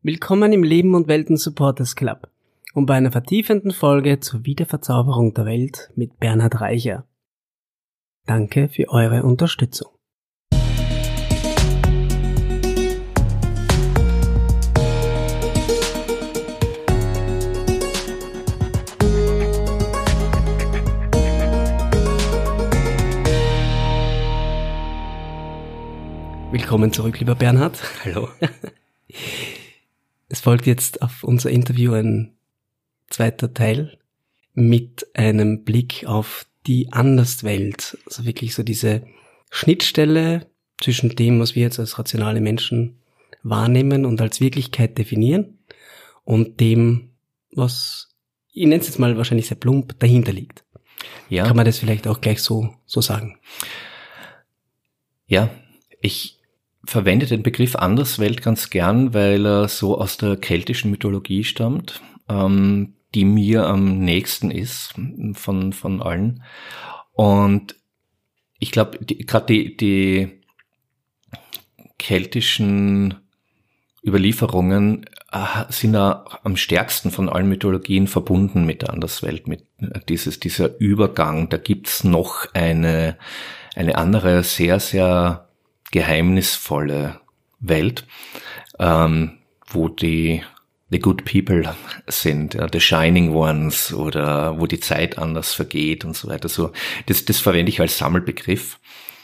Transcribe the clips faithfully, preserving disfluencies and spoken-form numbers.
Willkommen im Leben und Welten Supporters Club und bei einer vertiefenden Folge zur Wiederverzauberung der Welt mit Bernhard Reicher. Danke für eure Unterstützung. Willkommen zurück, lieber Bernhard. Hallo. Es folgt jetzt auf unser Interview ein zweiter Teil mit einem Blick auf die Anderswelt. Also wirklich so diese Schnittstelle zwischen dem, was wir jetzt als rationale Menschen wahrnehmen und als Wirklichkeit definieren und dem, was, ich nenne es jetzt mal wahrscheinlich sehr plump, dahinter liegt. Ja. Kann man das vielleicht auch gleich so, so sagen? Ja, ich verwende den Begriff Anderswelt ganz gern, weil er so aus der keltischen Mythologie stammt, ähm, die mir am nächsten ist von von allen. Und ich glaube, gerade die, die keltischen Überlieferungen äh, sind ja am stärksten von allen Mythologien verbunden mit der Anderswelt, mit äh, dieses dieser Übergang. Da gibt's noch eine eine andere sehr sehr geheimnisvolle Welt, ähm, wo die the good people sind, ja, the shining ones, oder wo die Zeit anders vergeht und so weiter. So, das, das verwende ich als Sammelbegriff.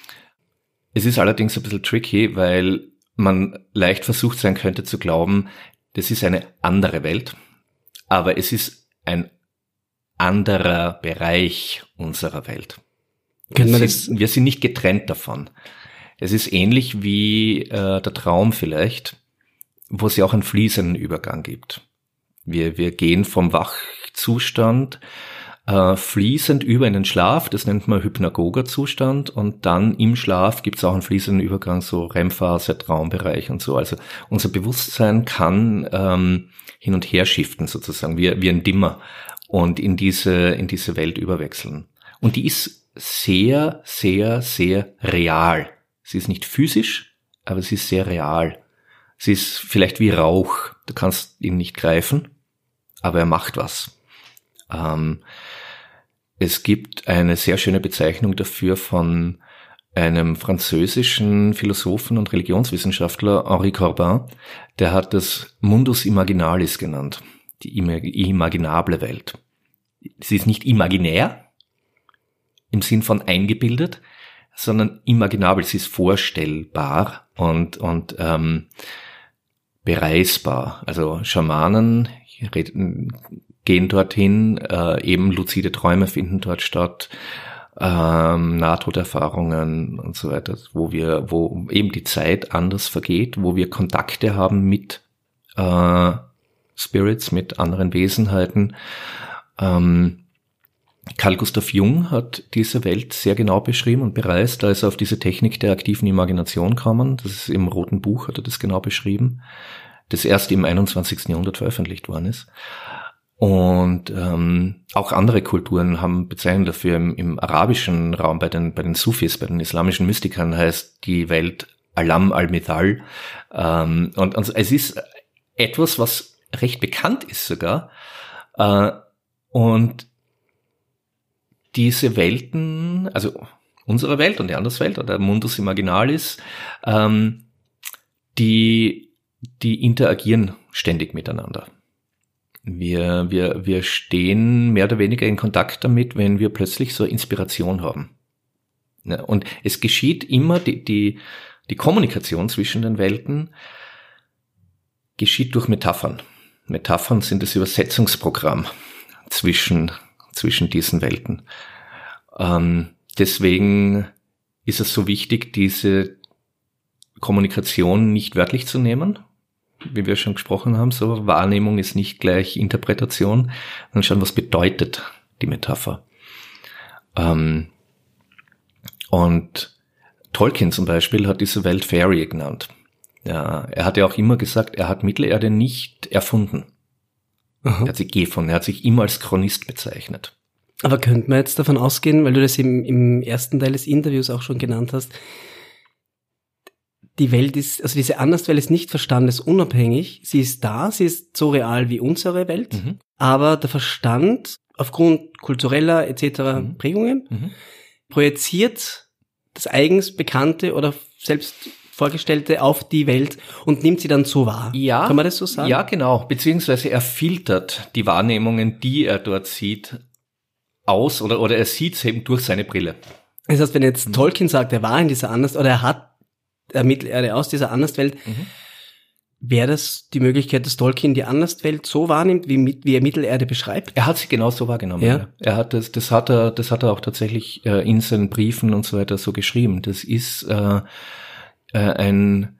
Es ist allerdings ein bisschen tricky, weil man leicht versucht sein könnte zu glauben, das ist eine andere Welt, aber es ist ein anderer Bereich unserer Welt. Wir sind, wir sind nicht getrennt davon. Es ist ähnlich wie äh, der Traum vielleicht, wo es ja auch einen fließenden Übergang gibt. Wir wir gehen vom Wachzustand äh, fließend über in den Schlaf, das nennt man hypnagoger Zustand, und dann im Schlaf gibt es auch einen fließenden Übergang, so R E M-Phase, Traumbereich und so. Also unser Bewusstsein kann ähm, hin und her shiften sozusagen, wie, wie ein Dimmer, und in diese in diese Welt überwechseln. Und die ist sehr, sehr, sehr real. Sie ist nicht physisch, aber sie ist sehr real. Sie ist vielleicht wie Rauch. Du kannst ihn nicht greifen, aber er macht was. Ähm, es gibt eine sehr schöne Bezeichnung dafür von einem französischen Philosophen und Religionswissenschaftler, Henri Corbin. Der hat das Mundus Imaginalis genannt, die imaginable Welt. Sie ist nicht imaginär im Sinn von eingebildet, sondern imaginabel, sie ist vorstellbar und und ähm, bereisbar. Also Schamanen reden, gehen dorthin, äh, eben luzide Träume finden dort statt, ähm, Nahtoderfahrungen und so weiter, wo wir, wo eben die Zeit anders vergeht, wo wir Kontakte haben mit äh, Spirits, mit anderen Wesenheiten. Ähm, Carl Gustav Jung hat diese Welt sehr genau beschrieben und bereist, da ist er auf diese Technik der aktiven Imagination gekommen. Das ist im Roten Buch, hat er das genau beschrieben, das erst im einundzwanzigsten Jahrhundert veröffentlicht worden ist. Und ähm, auch andere Kulturen haben Bezeichnungen dafür. Im, im arabischen Raum, bei den bei den Sufis, bei den islamischen Mystikern heißt die Welt Alam al-Mithal. Ähm, und, und es ist etwas, was recht bekannt ist sogar. Äh, und diese Welten, also unsere Welt und die Anderswelt oder Mundus Imaginalis, ähm, die, die interagieren ständig miteinander. Wir, wir, wir stehen mehr oder weniger in Kontakt damit, wenn wir plötzlich so Inspiration haben. Ja, und es geschieht immer, die, die, die Kommunikation zwischen den Welten geschieht durch Metaphern. Metaphern sind das Übersetzungsprogramm zwischen zwischen diesen Welten. Ähm, deswegen ist es so wichtig, diese Kommunikation nicht wörtlich zu nehmen, wie wir schon gesprochen haben. So, Wahrnehmung ist nicht gleich Interpretation, sondern schauen, was bedeutet die Metapher. Ähm, und Tolkien zum Beispiel hat diese Welt Fairy genannt. Ja, er hat ja auch immer gesagt, er hat Mittelerde nicht erfunden. Aha. Er hat sich gefunden, er hat sich immer als Chronist bezeichnet. Aber könnte man jetzt davon ausgehen, weil du das im, im ersten Teil des Interviews auch schon genannt hast, die Welt ist, also diese Anderswelt ist nicht verstandesunabhängig. Sie ist da, sie ist so real wie unsere Welt, mhm. aber der Verstand aufgrund kultureller et cetera mhm. Prägungen mhm. projiziert das eigens Bekannte oder selbst Vorgestellte auf die Welt und nimmt sie dann so wahr. Ja, kann man das so sagen? Ja, genau. Beziehungsweise er filtert die Wahrnehmungen, die er dort sieht, aus oder oder er sieht es eben durch seine Brille. Das heißt, wenn jetzt mhm. Tolkien sagt, er war in dieser Anders oder er hat der Mittelerde aus dieser Anderswelt, mhm. wäre das die Möglichkeit, dass Tolkien die Anderswelt so wahrnimmt, wie, mit, wie er Mittelerde beschreibt? Er hat sie genau so wahrgenommen. Ja. Ja. Er hat das, das hat er, das hat er auch tatsächlich äh, in seinen Briefen und so weiter so geschrieben. Das ist äh, äh, ein,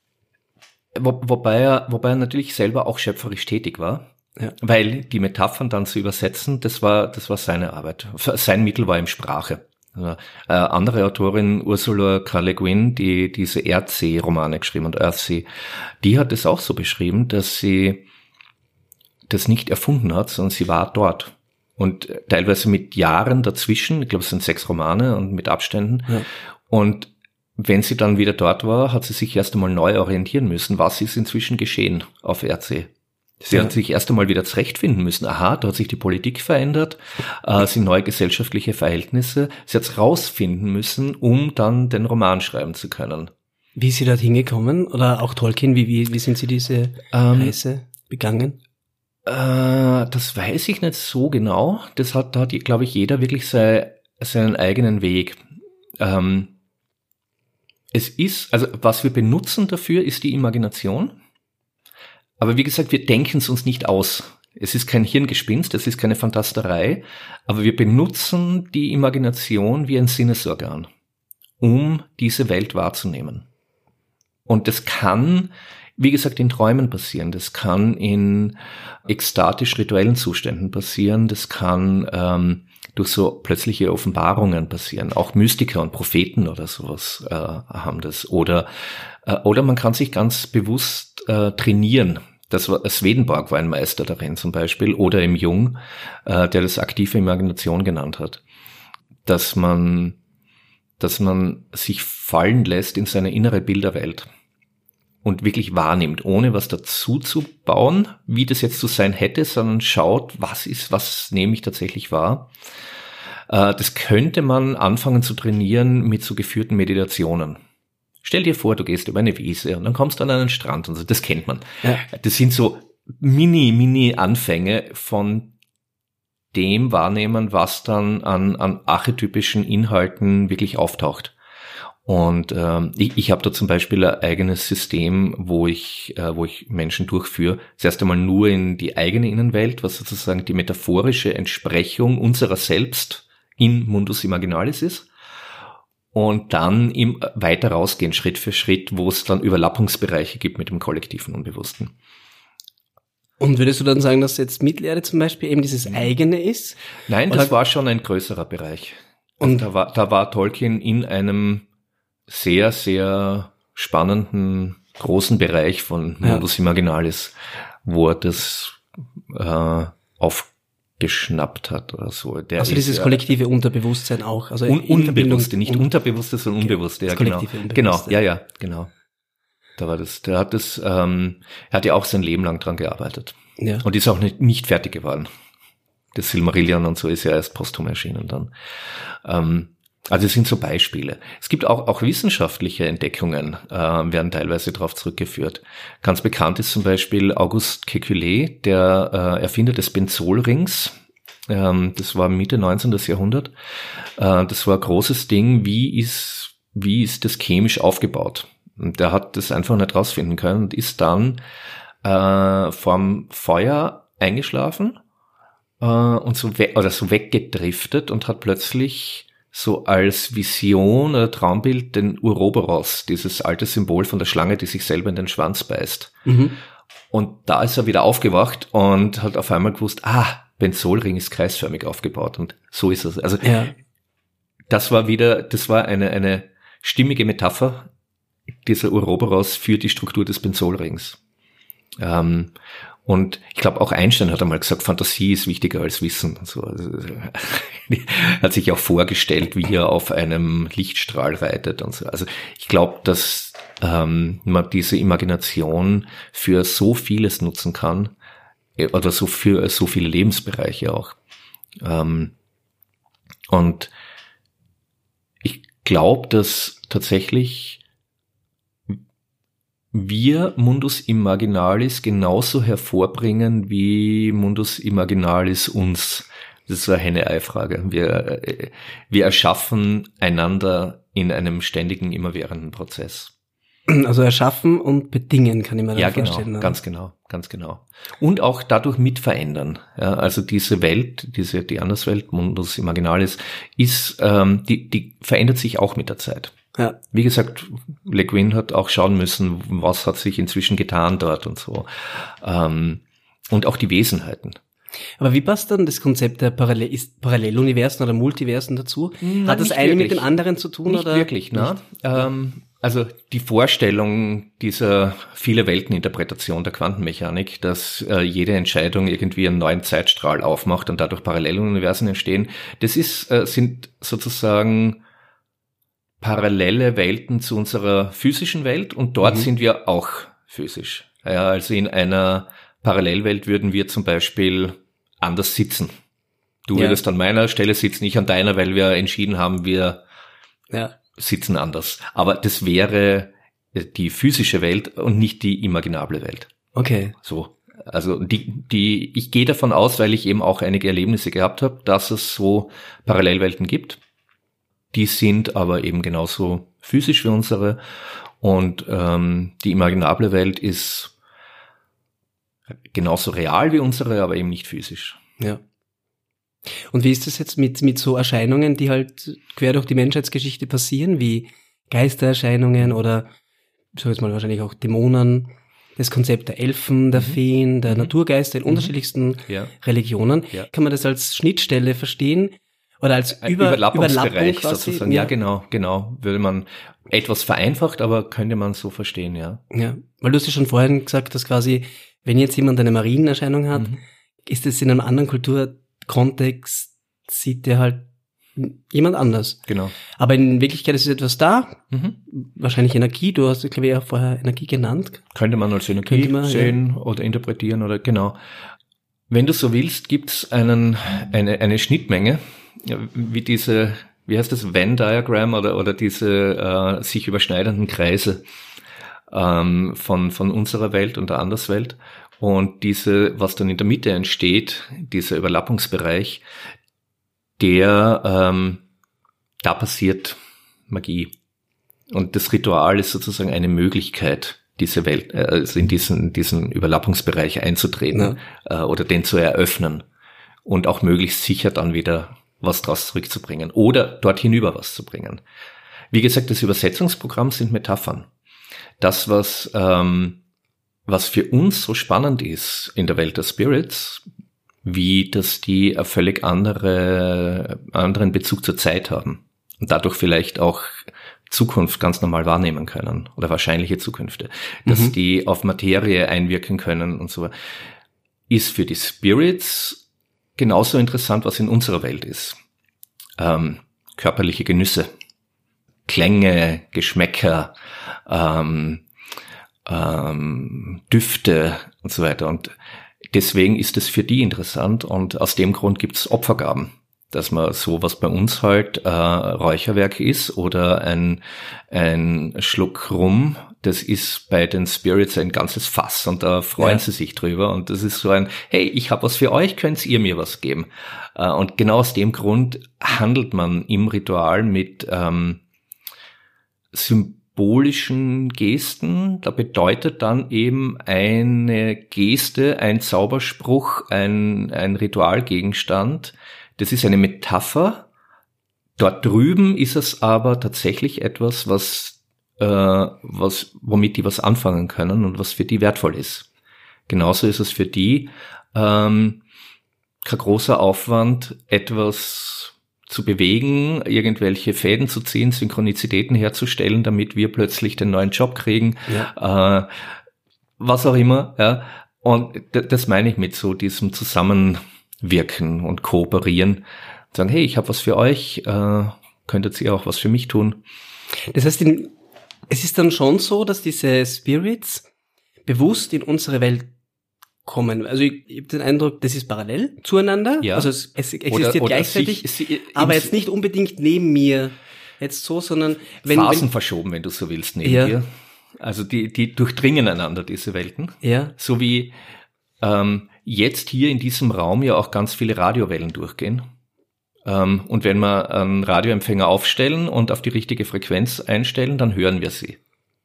wo, wobei er, wobei er natürlich selber auch schöpferisch tätig war. Ja. Weil die Metaphern dann zu übersetzen, das war, das war seine Arbeit. Sein Mittel war ihm Sprache. Also, äh, andere Autorin, Ursula K. Le Guin, die diese Erdsee-Romane geschrieben hat, Earthsea, die hat es auch so beschrieben, dass sie das nicht erfunden hat, sondern sie war dort. Und teilweise mit Jahren dazwischen, ich glaube es sind sechs Romane und mit Abständen. Ja. Und wenn sie dann wieder dort war, hat sie sich erst einmal neu orientieren müssen, was ist inzwischen geschehen auf Erdsee. Sie ja. hat sich erst einmal wieder zurechtfinden müssen. Aha, da hat sich die Politik verändert, äh, sind neue gesellschaftliche Verhältnisse. Sie hat es rausfinden müssen, um dann den Roman schreiben zu können. Wie ist sie dort hingekommen? Oder auch Tolkien, wie, wie, wie sind sie diese ähm, Reise begangen? Äh, das weiß ich nicht so genau. Das hat, da hat, glaube ich, jeder wirklich sei, seinen eigenen Weg. Ähm, es ist, also was wir benutzen dafür, ist die Imagination. Aber wie gesagt, wir denken es uns nicht aus. Es ist kein Hirngespinst, es ist keine Fantasterei, aber wir benutzen die Imagination wie ein Sinnesorgan, um diese Welt wahrzunehmen. Und das kann, wie gesagt, in Träumen passieren, das kann in ekstatisch-rituellen Zuständen passieren, das kann ähm, durch so plötzliche Offenbarungen passieren. Auch Mystiker und Propheten oder sowas äh, haben das. Oder, äh, oder man kann sich ganz bewusst äh, trainieren. Das war, Swedenborg war ein Meister darin zum Beispiel, oder im Jung, äh, der das aktive Imagination genannt hat, dass man, dass man sich fallen lässt in seine innere Bilderwelt und wirklich wahrnimmt, ohne was dazu zu bauen, wie das jetzt zu sein hätte, sondern schaut, was ist, was nehme ich tatsächlich wahr. Äh, das könnte man anfangen zu trainieren mit so geführten Meditationen. Stell dir vor, du gehst über eine Wiese und dann kommst du an einen Strand und so, das kennt man. Ja. Das sind so mini, mini Anfänge von dem Wahrnehmen, was dann an, an archetypischen Inhalten wirklich auftaucht. Und ähm, ich, ich habe da zum Beispiel ein eigenes System, wo ich, äh, wo ich Menschen durchführe. Zuerst einmal nur in die eigene Innenwelt, was sozusagen die metaphorische Entsprechung unserer selbst in Mundus Imaginalis ist. Und dann im weiter rausgehen, Schritt für Schritt, wo es dann Überlappungsbereiche gibt mit dem kollektiven Unbewussten. Und würdest du dann sagen, dass jetzt Mittelerde zum Beispiel eben dieses eigene ist? Nein, das Oder? war schon ein größerer Bereich. Und da war, da war Tolkien in einem sehr, sehr spannenden, großen Bereich von Mundus ja. Imaginalis, wo er das äh, auf geschnappt hat oder so. Der also dieses ist, kollektive Unterbewusstsein auch. Also un- Unbewusste, nicht un- Unterbewusste, sondern Unbewusste. Das ja, genau. Unbewusste. Genau, ja, ja, genau. Da war das, der hat das, ähm, er hat ja auch sein Leben lang dran gearbeitet. Ja. Und ist auch nicht, nicht fertig geworden. Das Silmarillion und so ist ja erst posthum erschienen dann. Ähm, also es sind so Beispiele. Es gibt auch, auch wissenschaftliche Entdeckungen, äh, werden teilweise darauf zurückgeführt. Ganz bekannt ist zum Beispiel Auguste Kekulé, der äh, Erfinder des Benzolrings. Ähm, das war Mitte neunzehnten. Jahrhundert. Äh, das war ein großes Ding. Wie ist, wie ist das chemisch aufgebaut? Und der hat das einfach nicht rausfinden können und ist dann äh, vorm Feuer eingeschlafen äh, und so we- oder so weggedriftet und hat plötzlich so als Vision oder Traumbild den Ouroboros, dieses alte Symbol von der Schlange, die sich selber in den Schwanz beißt. Mhm. Und da ist er wieder aufgewacht und hat auf einmal gewusst, ah, Benzolring ist kreisförmig aufgebaut und so ist es. Also ja. das war wieder, das war eine eine stimmige Metapher, dieser Ouroboros für die Struktur des Benzolrings. Ähm, Und ich glaube, auch Einstein hat einmal gesagt, Fantasie ist wichtiger als Wissen. Also, also, hat sich auch vorgestellt, wie er auf einem Lichtstrahl reitet und so. Also ich glaube, dass ähm, man diese Imagination für so vieles nutzen kann, oder so für so viele Lebensbereiche auch. Ähm, und ich glaube, dass tatsächlich wir Mundus Imaginalis genauso hervorbringen, wie Mundus Imaginalis uns. Das ist so eine Henne-Ei-Frage. Wir, wir erschaffen einander in einem ständigen, immerwährenden Prozess. Also erschaffen und bedingen, kann ich mir ja, da vorstellen. Ja, genau, ganz genau, ganz genau. Und auch dadurch mit verändern. Ja, also diese Welt, diese die Anderswelt, Mundus Imaginalis, ist, ähm, die, die verändert sich auch mit der Zeit. Ja. Wie gesagt, Le Guin hat auch schauen müssen, was hat sich inzwischen getan dort und so. Ähm, und auch die Wesenheiten. Aber wie passt dann das Konzept der Parallel- ist Paralleluniversen oder Multiversen dazu? Na, hat das eine wirklich. mit dem anderen zu tun? Nicht oder? wirklich, ne? Nicht? Ähm, also die Vorstellung dieser viele Welten-Interpretation der Quantenmechanik, dass äh, jede Entscheidung irgendwie einen neuen Zeitstrahl aufmacht und dadurch Paralleluniversen entstehen, das ist äh, sind sozusagen parallele Welten zu unserer physischen Welt und dort mhm. sind wir auch physisch. Ja, also in einer Parallelwelt würden wir zum Beispiel anders sitzen. Du ja. würdest an meiner Stelle sitzen, ich an deiner, weil wir entschieden haben, wir ja. sitzen anders. Aber das wäre die physische Welt und nicht die imaginable Welt. Okay. So, also die, die, ich gehe davon aus, weil ich eben auch einige Erlebnisse gehabt habe, dass es so Parallelwelten gibt. Die sind aber eben genauso physisch wie unsere. Und ähm, die imaginable Welt ist genauso real wie unsere, aber eben nicht physisch. Ja. Und wie ist das jetzt mit mit so Erscheinungen, die halt quer durch die Menschheitsgeschichte passieren, wie Geistererscheinungen oder, ich sag jetzt mal wahrscheinlich auch Dämonen, das Konzept der Elfen, der mhm. Feen, der mhm. Naturgeister in mhm. unterschiedlichsten ja. Religionen. Ja. Kann man das als Schnittstelle verstehen? Oder als Ein Über- Überlappungsbereich Überlappung sozusagen. Ja, genau, genau. Würde man etwas vereinfacht, aber könnte man so verstehen, ja. Ja, weil du hast ja schon vorhin gesagt, dass quasi, wenn jetzt jemand eine Marienerscheinung hat, mhm. ist es in einem anderen Kulturkontext, sieht der halt jemand anders. Genau. Aber in Wirklichkeit ist etwas da, mhm. wahrscheinlich Energie, du hast, glaube ich, ja vorher Energie genannt. Könnte man als Energie man, sehen ja. oder interpretieren oder genau. Wenn du so willst, gibt's einen, eine, eine Schnittmenge, wie diese, wie heißt das, Venn-Diagramm oder, oder diese äh, sich überschneidenden Kreise ähm, von, von unserer Welt und der Anderswelt. Und diese, was dann in der Mitte entsteht, dieser Überlappungsbereich, der, ähm, da passiert Magie. Und das Ritual ist sozusagen eine Möglichkeit, diese Welt, also in diesen, diesen Überlappungsbereich einzutreten ja. äh, oder den zu eröffnen und auch möglichst sicher dann wieder was draus zurückzubringen oder dort hinüber was zu bringen. Wie gesagt, das Übersetzungsprogramm sind Metaphern. Das, was, ähm, was für uns so spannend ist in der Welt der Spirits, wie dass die einen völlig andere, anderen Bezug zur Zeit haben und dadurch vielleicht auch Zukunft ganz normal wahrnehmen können oder wahrscheinliche Zukünfte, dass mhm. die auf Materie einwirken können und so, ist für die Spirits genauso interessant, was in unserer Welt ist. Ähm, körperliche Genüsse, Klänge, Geschmäcker, ähm, ähm, Düfte und so weiter. Und deswegen ist es für die interessant und aus dem Grund gibt es Opfergaben. Dass man so, was bei uns halt äh, Räucherwerk ist oder ein, ein Schluck Rum, das ist bei den Spirits ein ganzes Fass und da freuen ja. sie sich drüber und das ist so ein, hey, ich habe was für euch, könnt ihr mir was geben? Äh, und genau aus dem Grund handelt man im Ritual mit ähm, symbolischen Gesten. Da bedeutet dann eben eine Geste, ein Zauberspruch, ein, ein Ritualgegenstand. Das ist eine Metapher. Dort drüben ist es aber tatsächlich etwas, was, äh, was, womit die was anfangen können und was für die wertvoll ist. Genauso ist es für die ähm, kein großer Aufwand, etwas zu bewegen, irgendwelche Fäden zu ziehen, Synchronizitäten herzustellen, damit wir plötzlich den neuen Job kriegen, ja. äh, was auch immer. Ja. Und d- das meine ich mit so diesem Zusammenwirken und Kooperieren. Sagen, hey, ich habe was für euch, äh, könntet ihr auch was für mich tun? Das heißt, in, es ist dann schon so, dass diese Spirits bewusst in unsere Welt kommen. Also ich, ich habe den Eindruck, das ist parallel zueinander. Ja. Also es, es existiert oder, oder gleichzeitig, sich, sie, aber jetzt nicht unbedingt neben mir jetzt so, sondern wenn... Phasen wenn, verschoben, wenn du so willst, neben ja. dir. Also die, die durchdringen einander, diese Welten. Ja. So wie ähm, jetzt hier in diesem Raum ja auch ganz viele Radiowellen durchgehen. Ähm, und wenn wir einen Radioempfänger aufstellen und auf die richtige Frequenz einstellen, dann hören wir sie.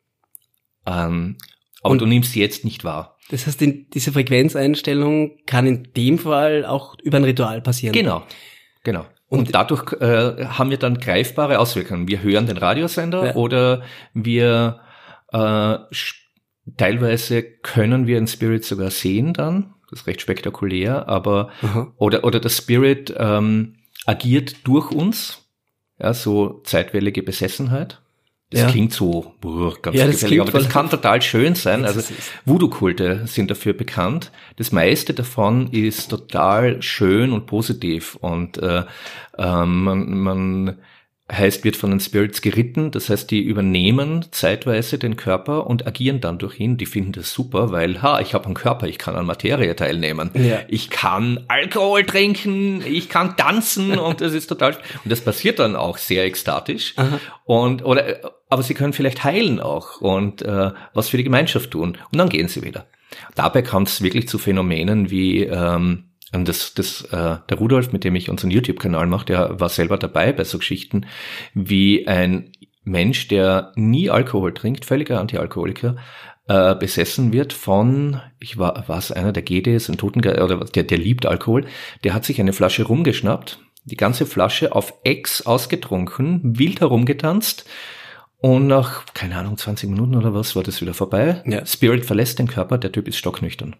Ähm, aber und du nimmst sie jetzt nicht wahr. Das heißt, in, diese Frequenzeinstellung kann in dem Fall auch über ein Ritual passieren. Genau, genau. Und, und dadurch äh, haben wir dann greifbare Auswirkungen. Wir hören den Radiosender ja. oder wir äh, teilweise können wir einen Spirit sogar sehen dann. Das ist recht spektakulär, aber Aha. oder oder der Spirit ähm, agiert durch uns. Ja, so zeitweilige Besessenheit. Das ja. klingt so boah, ganz ja, gefährlich, aber das kann total schön sein. Also Voodoo-Kulte sind dafür bekannt. Das meiste davon ist total schön und positiv und äh, äh, man, man heißt, wird von den Spirits geritten. Das heißt, die übernehmen zeitweise den Körper und agieren dann durch ihn. Die finden das super, weil, ha, ich habe einen Körper, ich kann an Materie teilnehmen. Ja. Ich kann Alkohol trinken, ich kann tanzen und das ist total, und das passiert dann auch sehr ekstatisch. Aha. Und, oder, aber sie können vielleicht heilen auch und äh, was für die Gemeinschaft tun. Und dann gehen sie wieder. Dabei kommt es wirklich zu Phänomenen wie, ähm, Und das, das, äh, der Rudolf, mit dem ich unseren YouTube-Kanal mache, der war selber dabei bei so Geschichten, wie ein Mensch, der nie Alkohol trinkt, völliger Antialkoholiker, äh, besessen wird von, ich war, war es einer der G Ds, ein Totengeist, oder der, der liebt Alkohol, der hat sich eine Flasche rumgeschnappt, die ganze Flasche auf Ex ausgetrunken, wild herumgetanzt und nach, keine Ahnung, zwanzig Minuten oder was, war das wieder vorbei. Ja. Spirit verlässt den Körper, der Typ ist stocknüchtern.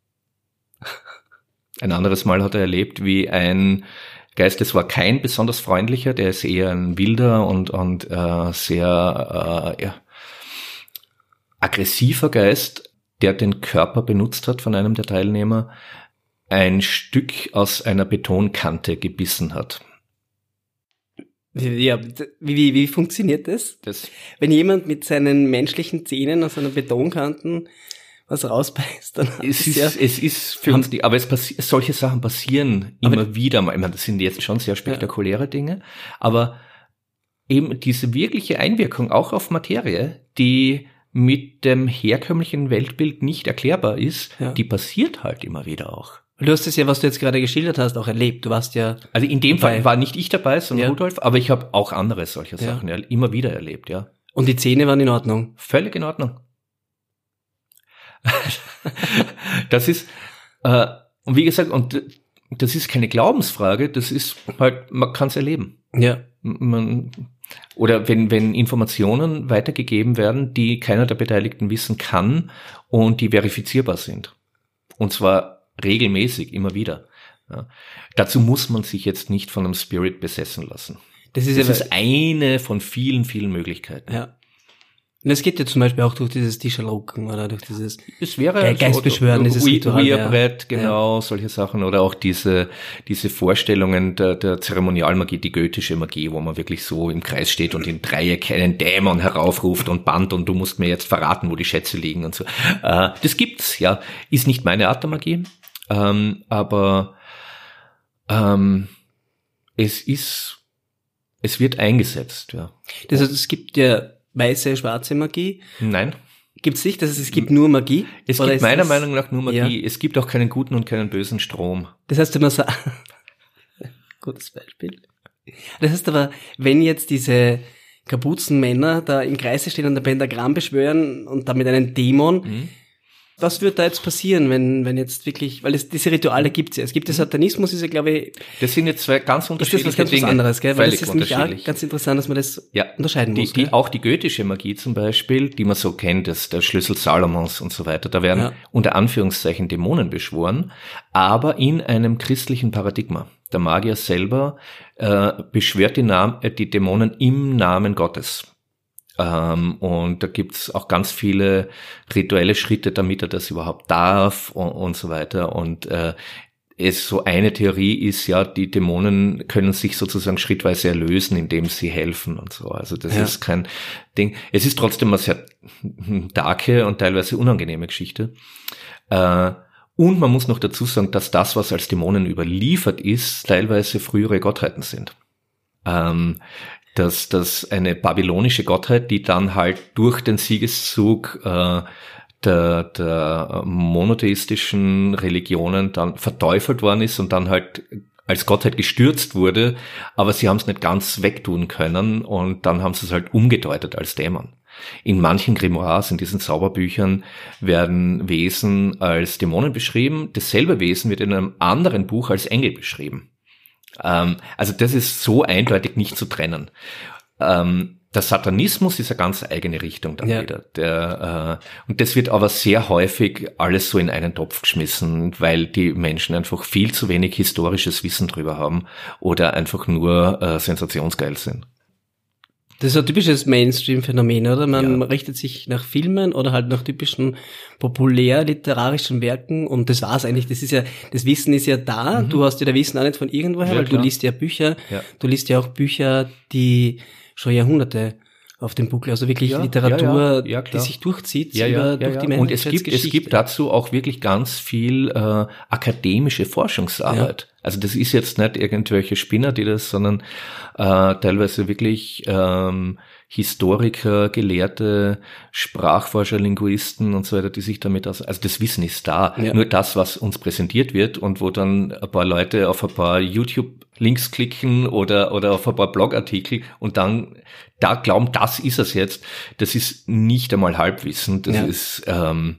Ein anderes Mal hat er erlebt, wie ein Geist, das war kein besonders freundlicher, der ist eher ein wilder und, und äh, sehr äh, ja, aggressiver Geist, der den Körper benutzt hat von einem der Teilnehmer, ein Stück aus einer Betonkante gebissen hat. Ja, wie, wie, wie funktioniert das? das? Wenn jemand mit seinen menschlichen Zähnen aus einer Betonkante was rausbeißt, dann es ist, ja, es ist für uns die, aber es passi- solche Sachen passieren immer wieder. Ich meine, das sind jetzt schon sehr spektakuläre ja. Dinge, aber eben diese wirkliche Einwirkung auch auf Materie, die mit dem herkömmlichen Weltbild nicht erklärbar ist, ja. die passiert halt immer wieder auch. Du hast es ja, was du jetzt gerade geschildert hast, auch erlebt. Du warst ja... Also in dem dabei. Fall war nicht ich dabei, sondern ja. Rudolf, aber ich habe auch andere solche ja. Sachen ja, immer wieder erlebt, ja. Und die Zähne waren in Ordnung? Völlig in Ordnung. Das ist, äh, und wie gesagt, und das ist keine Glaubensfrage, das ist halt, man kann es erleben. Ja. Man, oder wenn, wenn Informationen weitergegeben werden, die keiner der Beteiligten wissen kann und die verifizierbar sind. Und zwar regelmäßig, immer wieder. Ja. Dazu muss man sich jetzt nicht von einem Spirit besessen lassen. Das ist, das ja ist eine von vielen, vielen Möglichkeiten. Ja. Und es geht ja zum Beispiel auch durch dieses Tischalocken oder durch dieses es wäre Geistbeschwören, so, dieses Ritual. Ouija-Brett, genau, ja. solche Sachen. Oder auch diese diese Vorstellungen der, der Zeremonialmagie, die goethische Magie, wo man wirklich so im Kreis steht und in Dreieck einen Dämon heraufruft und bannt und du musst mir jetzt verraten, wo die Schätze liegen und so. Äh, das gibt's, ja. Ist nicht meine Art der Magie, ähm, aber ähm, es ist, es wird eingesetzt, ja. Das heißt, es gibt ja weiße, schwarze Magie? Nein. Gibt's nicht? Das heißt, es gibt nur Magie? Es Oder gibt meiner das, Meinung nach nur Magie. Ja. Es gibt auch keinen guten und keinen bösen Strom. Das heißt, wenn man sagt, gutes Beispiel. Das heißt aber, wenn jetzt diese Kapuzenmänner da im Kreise stehen und ein Pentagramm beschwören und damit einen Dämon, mhm. was wird da jetzt passieren, wenn wenn jetzt wirklich, weil es diese Rituale gibt's ja. Es gibt den Satanismus, ist ja, glaube ich... Das sind jetzt zwei ganz unterschiedliche das ist was ganz Dinge. Was anderes, gell? Weil Völlig das ist nämlich auch ganz interessant, dass man das ja. unterscheiden die, muss. Die, auch die goethische Magie zum Beispiel, die man so kennt, das der Schlüssel Salomons und so weiter, da werden ja. unter Anführungszeichen Dämonen beschworen, aber in einem christlichen Paradigma. Der Magier selber äh, beschwört die, Nam- äh, die Dämonen im Namen Gottes. Ähm, und da gibt's auch ganz viele rituelle Schritte, damit er das überhaupt darf und, und so weiter. Und äh, es so eine Theorie ist, ja, die Dämonen können sich sozusagen schrittweise erlösen, indem sie helfen und so. Also das ja. ist kein Ding. Es ist trotzdem eine sehr darke und teilweise unangenehme Geschichte. Äh, und man muss noch dazu sagen, dass das, was als Dämonen überliefert ist, teilweise frühere Gottheiten sind. Ähm, dass, dass eine babylonische Gottheit, die dann halt durch den Siegeszug äh, der, der monotheistischen Religionen dann verteufelt worden ist und dann halt als Gottheit gestürzt wurde, aber sie haben es nicht ganz wegtun können und dann haben sie es halt umgedeutet als Dämon. In manchen Grimoires, in diesen Zauberbüchern, werden Wesen als Dämonen beschrieben, dasselbe Wesen wird in einem anderen Buch als Engel beschrieben. Ähm, also das ist so eindeutig nicht zu trennen. Ähm, Der Satanismus ist eine ganz eigene Richtung dann ja. wieder. Der, äh, und das wird aber sehr häufig alles so in einen Topf geschmissen, weil die Menschen einfach viel zu wenig historisches Wissen drüber haben oder einfach nur äh, sensationsgeil sind. Das ist ein typisches Mainstream-Phänomen, oder? Man ja. richtet sich nach Filmen oder halt nach typischen populär-literarischen Werken und das war's eigentlich. Das ist ja, das Wissen ist ja da. Mhm. Du hast ja das Wissen auch nicht von irgendwoher, ja, weil klar. du liest ja Bücher. Ja. Du liest ja auch Bücher, die schon Jahrhunderte auf dem Buckel, also wirklich ja, Literatur, ja, ja, ja, die sich durchzieht ja, ja, über, ja, durch ja. die Und es gibt, es gibt dazu auch wirklich ganz viel äh, akademische Forschungsarbeit. Ja. Also das ist jetzt nicht irgendwelche Spinner, die das, sondern äh, teilweise wirklich ähm, Historiker, Gelehrte, Sprachforscher, Linguisten und so weiter, die sich damit aus, also das Wissen ist da. Ja. Nur das, was uns präsentiert wird und wo dann ein paar Leute auf ein paar YouTube-Links klicken oder oder auf ein paar Blogartikel und dann da glauben, das ist es jetzt. Das ist nicht einmal Halbwissen. Das ja. ist ähm,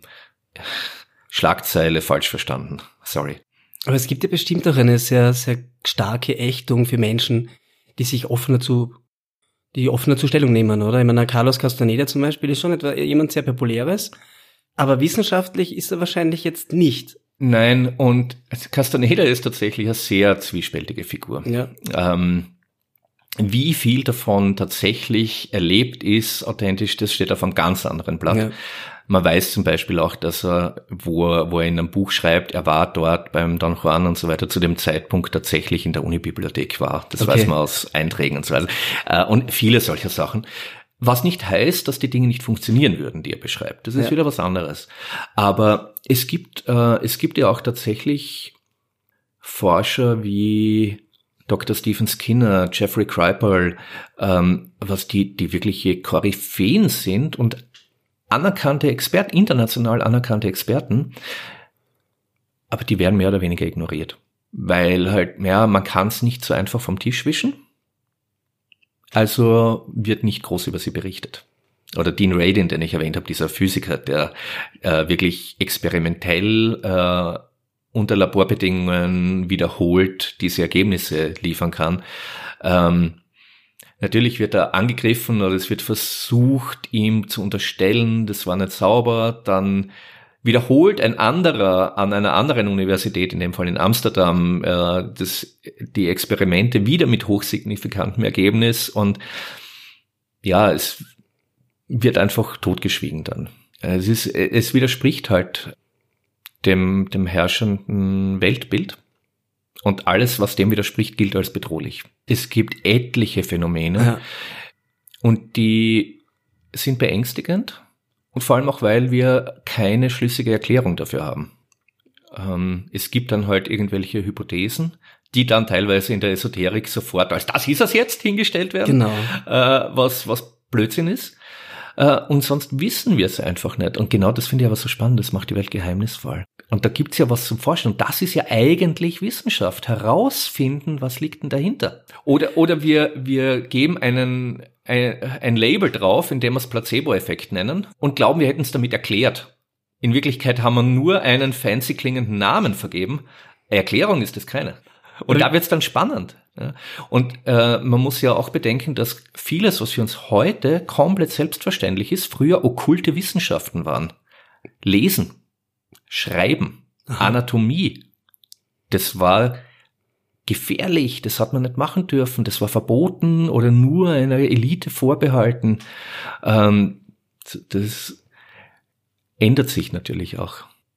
Schlagzeile falsch verstanden. Sorry. Aber es gibt ja bestimmt auch eine sehr, sehr starke Ächtung für Menschen, die sich offener zu, die offener zur Stellung nehmen, oder? Ich meine, Carlos Castaneda zum Beispiel ist schon etwa jemand sehr Populäres, aber wissenschaftlich ist er wahrscheinlich jetzt nicht. Nein, und Castaneda ist tatsächlich eine sehr zwiespältige Figur. Ja. Ähm, wie viel davon tatsächlich erlebt ist, authentisch, das steht auf einem ganz anderen Blatt. Ja. Man weiß zum Beispiel auch, dass er, wo er, wo er in einem Buch schreibt, er war dort beim Don Juan und so weiter, zu dem Zeitpunkt tatsächlich in der Unibibliothek war. Das okay. weiß man aus Einträgen und so weiter. Und viele solcher Sachen. Was nicht heißt, dass die Dinge nicht funktionieren würden, die er beschreibt. Das ist ja. wieder was anderes. Aber es gibt, äh, es gibt ja auch tatsächlich Forscher wie Doktor Stephen Skinner, Jeffrey Kripal, ähm, was die, die wirkliche Koryphäen sind und anerkannte Experten, international anerkannte Experten, aber die werden mehr oder weniger ignoriert. Weil halt, ja, man kann es nicht so einfach vom Tisch wischen. Also wird nicht groß über sie berichtet. Oder Dean Radin, den ich erwähnt habe, dieser Physiker, der äh, wirklich experimentell äh, unter Laborbedingungen wiederholt diese Ergebnisse liefern kann. Ähm, Natürlich wird er angegriffen oder es wird versucht, ihm zu unterstellen, das war nicht sauber. Dann wiederholt ein anderer an einer anderen Universität, in dem Fall in Amsterdam, äh, das, die Experimente wieder mit hochsignifikantem Ergebnis. Und ja, es wird einfach totgeschwiegen dann. Es ist, es widerspricht halt dem, dem herrschenden Weltbild. Und alles, was dem widerspricht, gilt als bedrohlich. Es gibt etliche Phänomene ja. und die sind beängstigend und vor allem auch, weil wir keine schlüssige Erklärung dafür haben. Ähm, es gibt dann halt irgendwelche Hypothesen, die dann teilweise in der Esoterik sofort als das ist es jetzt hingestellt werden, genau. äh, was, was Blödsinn ist. Äh, und sonst wissen wir es einfach nicht. Und genau das finde ich aber so spannend, das macht die Welt geheimnisvoll. Und da gibt's ja was zum Forschen. Und das ist ja eigentlich Wissenschaft. Herausfinden, was liegt denn dahinter? Oder, oder wir, wir geben einen, ein, ein Label drauf, indem wir es Placebo-Effekt nennen und glauben, wir hätten es damit erklärt. In Wirklichkeit haben wir nur einen fancy klingenden Namen vergeben. Erklärung ist das keine. Und da wird's dann spannend. Ja. Und äh, man muss ja auch bedenken, dass vieles, was für uns heute komplett selbstverständlich ist, früher okkulte Wissenschaften waren. Lesen, Schreiben, Aha. Anatomie, das war gefährlich, das hat man nicht machen dürfen, das war verboten oder nur einer Elite vorbehalten. Ähm, das ändert sich natürlich auch.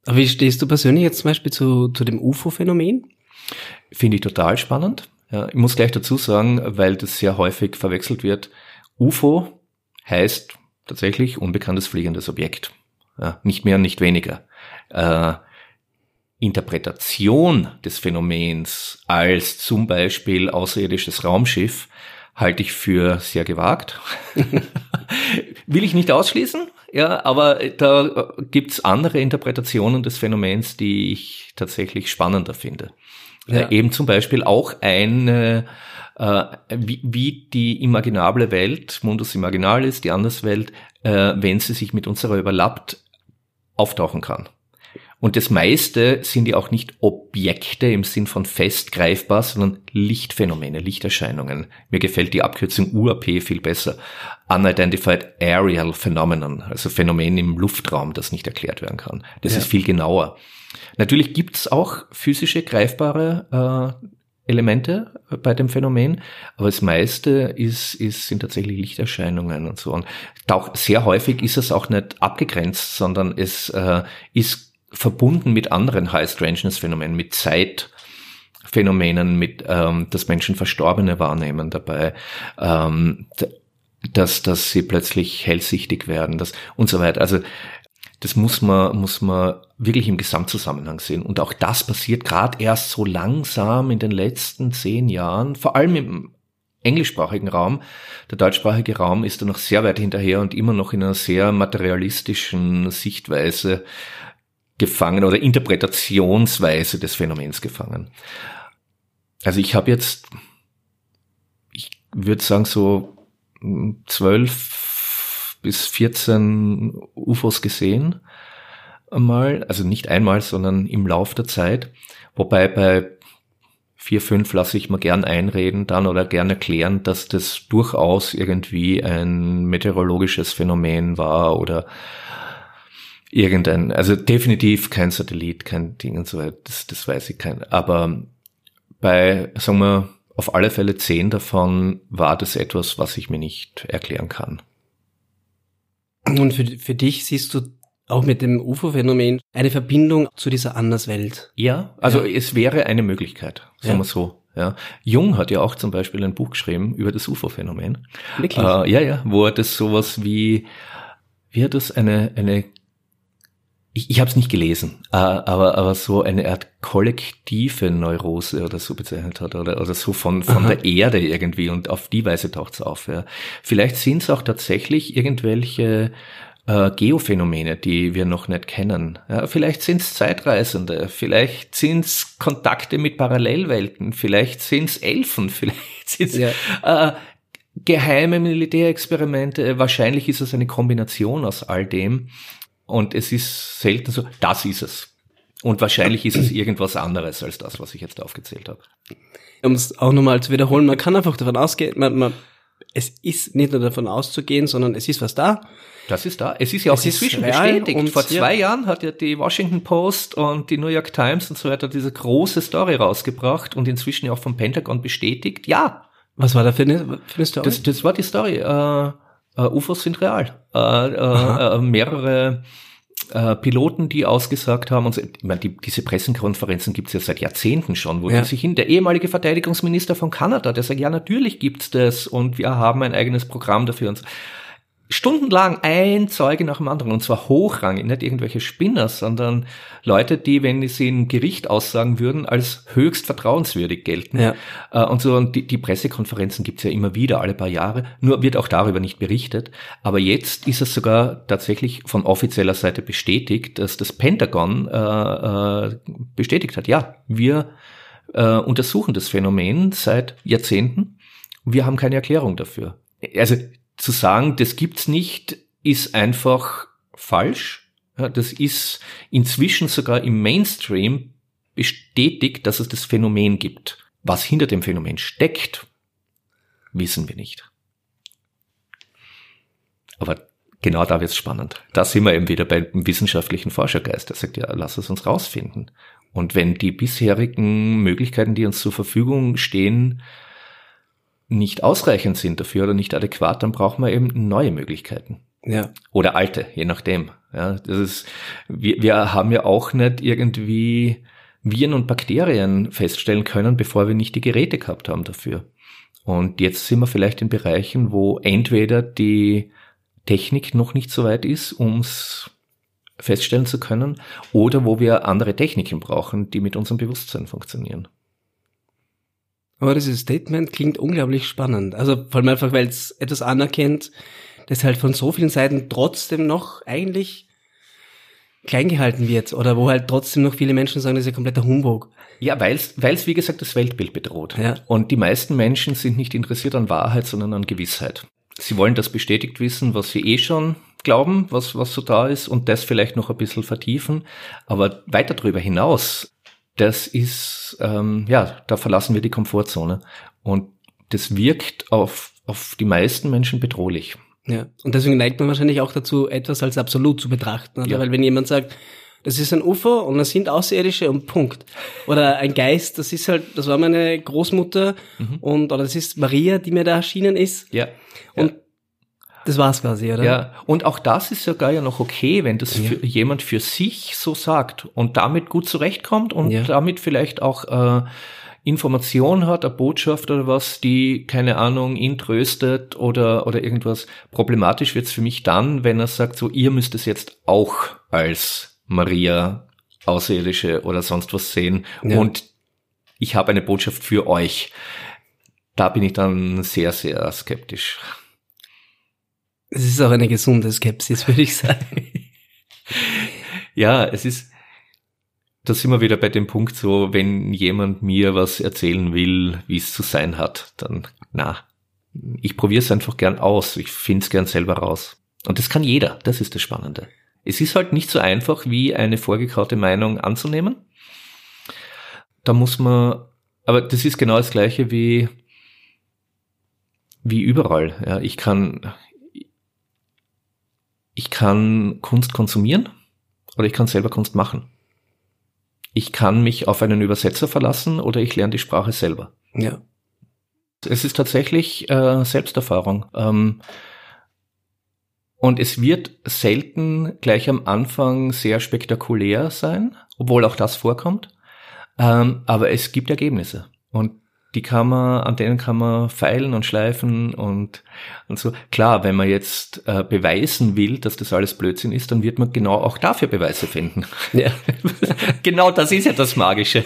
Aber wie stehst du persönlich jetzt zum Beispiel zu, zu dem U F O-Phänomen? Finde ich total spannend. Ja, ich muss gleich dazu sagen, weil das sehr häufig verwechselt wird. U F O heißt tatsächlich unbekanntes fliegendes Objekt. Ja, nicht mehr, nicht weniger. Äh, Interpretation des Phänomens als zum Beispiel außerirdisches Raumschiff halte ich für sehr gewagt. Will ich nicht ausschließen, ja, aber da gibt's andere Interpretationen des Phänomens, die ich tatsächlich spannender finde. Ja. Äh, eben zum Beispiel auch eine, äh, wie, wie die imaginable Welt, Mundus Imaginalis, die Anderswelt, äh, wenn sie sich mit unserer überlappt, auftauchen kann. Und das meiste sind ja auch nicht Objekte im Sinn von fest greifbar, sondern Lichtphänomene, Lichterscheinungen. Mir gefällt die Abkürzung U A P viel besser. Unidentified Aerial Phenomenon, also Phänomen im Luftraum, das nicht erklärt werden kann. Das ja. ist viel genauer. Natürlich gibt's auch physische, greifbare äh, Elemente bei dem Phänomen, aber das meiste ist, ist, sind tatsächlich Lichterscheinungen und so. Und auch sehr häufig ist es auch nicht abgegrenzt, sondern es äh, ist verbunden mit anderen High-Strangeness-Phänomenen, mit Zeitphänomenen, mit, ähm, dass Menschen Verstorbene wahrnehmen dabei, ähm, dass, dass sie plötzlich hellsichtig werden, das und so weiter. Also, das muss man, muss man wirklich im Gesamtzusammenhang sehen. Und auch das passiert gerade erst so langsam in den letzten zehn Jahren, vor allem im englischsprachigen Raum. Der deutschsprachige Raum ist da noch sehr weit hinterher und immer noch in einer sehr materialistischen Sichtweise gefangen oder Interpretationsweise des Phänomens gefangen. Also ich habe jetzt, ich würde sagen so zwölf bis vierzehn U F Os gesehen einmal, also nicht einmal, sondern im Lauf der Zeit, wobei bei vier, fünf lasse ich mir gern einreden dann oder gern erklären, dass das durchaus irgendwie ein meteorologisches Phänomen war oder irgendein, also definitiv kein Satellit, kein Ding und so weiter, das, das weiß ich kein. Aber bei, sagen wir, auf alle Fälle zehn davon war das etwas, was ich mir nicht erklären kann. Und für, für dich siehst du auch mit dem U F O-Phänomen eine Verbindung zu dieser Anderswelt? Ja, also ja. Es wäre eine Möglichkeit, sagen ja. wir so. Ja. Jung hat ja auch zum Beispiel ein Buch geschrieben über das U F O-Phänomen. Wirklich? Äh, ja, ja, wo er das sowas wie, wie hat das eine, eine Ich, ich habe es nicht gelesen, äh, aber aber so eine Art kollektive Neurose oder so bezeichnet hat oder oder so von von Aha. der Erde irgendwie und auf die Weise taucht's auf. Ja. Vielleicht sind es auch tatsächlich irgendwelche äh, Geophänomene, die wir noch nicht kennen. Ja, vielleicht sind es Zeitreisende, vielleicht sind es Kontakte mit Parallelwelten, vielleicht sind es Elfen, vielleicht sind es ja. äh, geheime Militärexperimente. Wahrscheinlich ist es eine Kombination aus all dem. Und es ist selten so, das ist es. Und wahrscheinlich ist es irgendwas anderes als das, was ich jetzt aufgezählt habe. Um es auch nochmal zu wiederholen, man kann einfach davon ausgehen, man, man, es ist nicht nur davon auszugehen, sondern es ist was da. Das ist da. Es ist ja auch inzwischen bestätigt. Und vor zwei ja. Jahren hat ja die Washington Post und die New York Times und so weiter diese große Story rausgebracht und inzwischen ja auch vom Pentagon bestätigt. Ja. Was war da für eine, für eine Story? Das, das war die Story. Äh, Uh, U F Os sind real. Uh, uh, uh, mehrere uh, Piloten, die ausgesagt haben, und so, ich meine, die, diese Pressekonferenzen gibt es ja seit Jahrzehnten schon, wo ja. die sich hin, der ehemalige Verteidigungsminister von Kanada, der sagt, ja, natürlich gibt's das und wir haben ein eigenes Programm dafür und so. Stundenlang ein Zeuge nach dem anderen, und zwar hochrangig, nicht irgendwelche Spinner, sondern Leute, die, wenn sie im Gericht aussagen würden, als höchst vertrauenswürdig gelten. Ja. Und so, und die, die Pressekonferenzen gibt's ja immer wieder, alle paar Jahre, nur wird auch darüber nicht berichtet. Aber jetzt ist es sogar tatsächlich von offizieller Seite bestätigt, dass das Pentagon äh, äh, bestätigt hat, ja, wir äh, untersuchen das Phänomen seit Jahrzehnten, wir haben keine Erklärung dafür. Also zu sagen, das gibt's nicht, ist einfach falsch. Ja, das ist inzwischen sogar im Mainstream bestätigt, dass es das Phänomen gibt. Was hinter dem Phänomen steckt, wissen wir nicht. Aber genau da wird's spannend. Da sind wir eben wieder beim wissenschaftlichen Forschergeist. Der sagt, ja, lass es uns rausfinden. Und wenn die bisherigen Möglichkeiten, die uns zur Verfügung stehen, nicht ausreichend sind dafür oder nicht adäquat, dann brauchen wir eben neue Möglichkeiten. Ja. Oder alte, je nachdem. Ja, das ist, wir, wir haben ja auch nicht irgendwie Viren und Bakterien feststellen können, bevor wir nicht die Geräte gehabt haben dafür. Und jetzt sind wir vielleicht in Bereichen, wo entweder die Technik noch nicht so weit ist, um es feststellen zu können, oder wo wir andere Techniken brauchen, die mit unserem Bewusstsein funktionieren. Aber dieses Statement klingt unglaublich spannend. Also vor allem einfach, weil es etwas anerkennt, das halt von so vielen Seiten trotzdem noch eigentlich klein gehalten wird oder wo halt trotzdem noch viele Menschen sagen, das ist ja kompletter Humbug. Ja, weil es, wie gesagt, das Weltbild bedroht. Ja. Und die meisten Menschen sind nicht interessiert an Wahrheit, sondern an Gewissheit. Sie wollen das bestätigt wissen, was sie eh schon glauben, was, was so da ist, und das vielleicht noch ein bisschen vertiefen. Aber weiter darüber hinaus, das ist, ähm, ja, da verlassen wir die Komfortzone. Und das wirkt auf, auf die meisten Menschen bedrohlich. Ja, und deswegen neigt man wahrscheinlich auch dazu, etwas als absolut zu betrachten. Oder? Ja. Weil wenn jemand sagt, das ist ein U F O und das sind Außerirdische und Punkt. Oder ein Geist, das ist halt, das war meine Großmutter mhm. und oder das ist Maria, die mir da erschienen ist. Ja. Und ja. das war's quasi, oder? Ja, und auch das ist sogar ja noch okay, wenn das ja. für jemand für sich so sagt und damit gut zurechtkommt und ja. damit vielleicht auch äh, Information hat, eine Botschaft oder was, die, keine Ahnung, ihn tröstet oder oder irgendwas. Problematisch wird's für mich dann, wenn er sagt, so, ihr müsst es jetzt auch als Maria, Außerirdische oder sonst was sehen ja. und ich habe eine Botschaft für euch. Da bin ich dann sehr, sehr skeptisch. Es ist auch eine gesunde Skepsis, würde ich sagen. Ja, es ist, da sind wir wieder bei dem Punkt so, wenn jemand mir was erzählen will, wie es zu sein hat, dann, na, ich probiere es einfach gern aus, ich finde es gern selber raus. Und das kann jeder, das ist das Spannende. Es ist halt nicht so einfach, wie eine vorgekaute Meinung anzunehmen. Da muss man, aber das ist genau das Gleiche wie, wie überall. Ja, ich kann, ich kann Kunst konsumieren oder ich kann selber Kunst machen. Ich kann mich auf einen Übersetzer verlassen oder ich lerne die Sprache selber. Ja. Es ist tatsächlich äh, Selbsterfahrung. Ähm, und es wird selten gleich am Anfang sehr spektakulär sein, obwohl auch das vorkommt. Ähm, aber es gibt Ergebnisse. Und die kann man, an denen kann man feilen und schleifen und, und so. Klar, wenn man jetzt äh, beweisen will, dass das alles Blödsinn ist, dann wird man genau auch dafür Beweise finden. Ja. Genau, das ist ja das Magische.